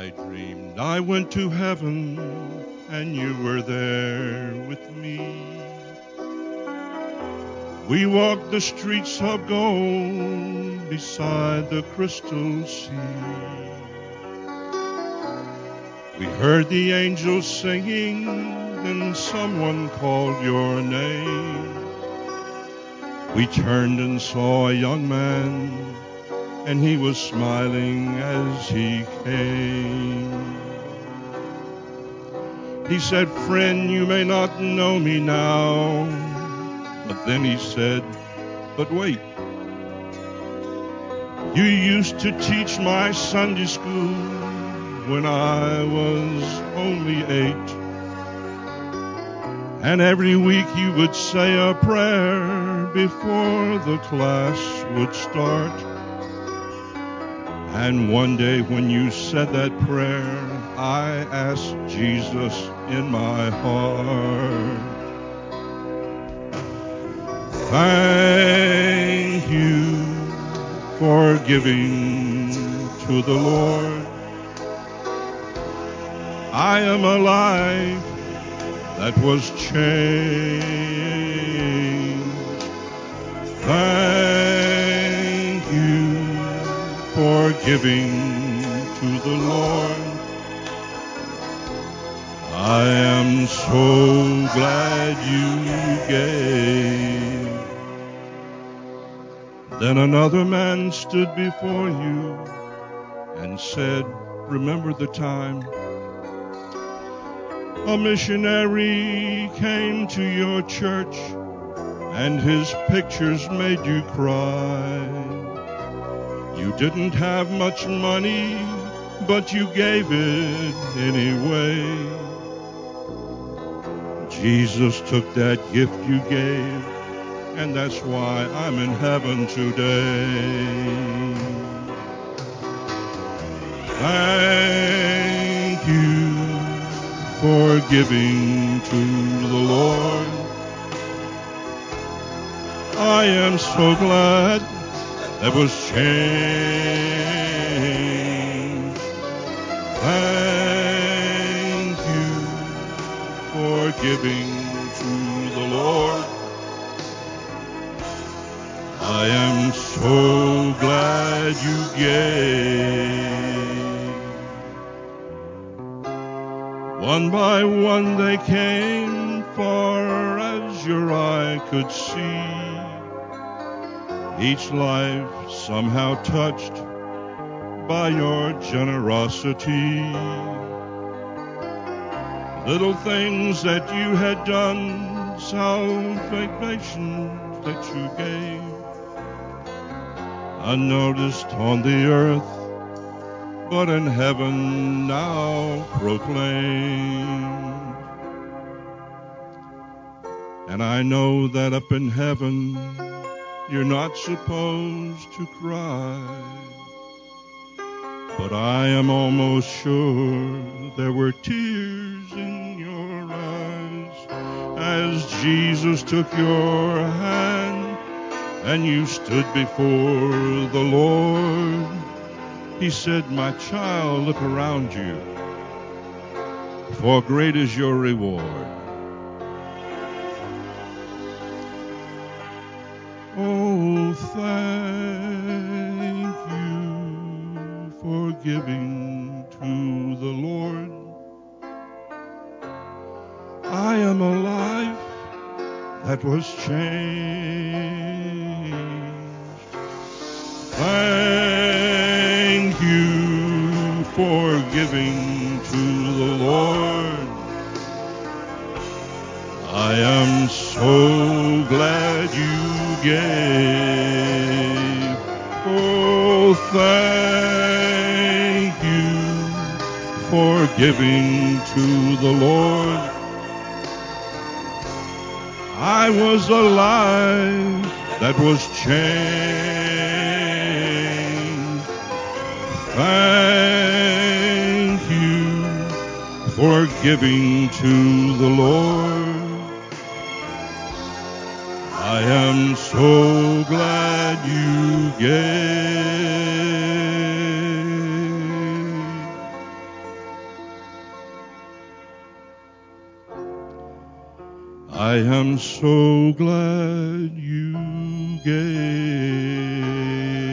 I dreamed I went to heaven and you were there with me. We walked the streets of gold beside the crystal sea. We heard the angels singing and someone called your name. We turned and saw a young man and he was smiling as he came. He said, "Friend, you may not know me now." But then he said, "But wait. You used to teach my Sunday school when I was only 8. And every week you would say a prayer before the class would start. And one day when you said that prayer, I asked Jesus in my heart. Thank you for giving to the Lord. I am a life that was changed. Thank you for giving to the Lord. I am so glad you gave. Then another man stood before you and said, "Remember the time a missionary came to your church and his pictures made you cry. You didn't have much money, but you gave it anyway. Jesus took that gift you gave, and that's why I'm in heaven today. Thank you for giving to the Lord. I am so glad that was changed. Thank you for giving to the Lord. I am so glad you gave." One by one they came, far as your eye could see. Each life somehow touched by your generosity. Little things that you had done, salvation that you gave, unnoticed on the earth, but in heaven now proclaimed. And I know that up in heaven you're not supposed to cry, but I am almost sure there were tears in your eyes as Jesus took your hand and you stood before the Lord. He said, "My child, look around you, for great is your reward." Oh, thank you for giving to the Lord. I am a life that was changed. Thank you for giving to the Lord. I am so glad you gave. Oh, thank you for giving to the Lord. I was a life that was changed. Thank you for giving to the Lord. I am so glad you gave. I am so glad you gave.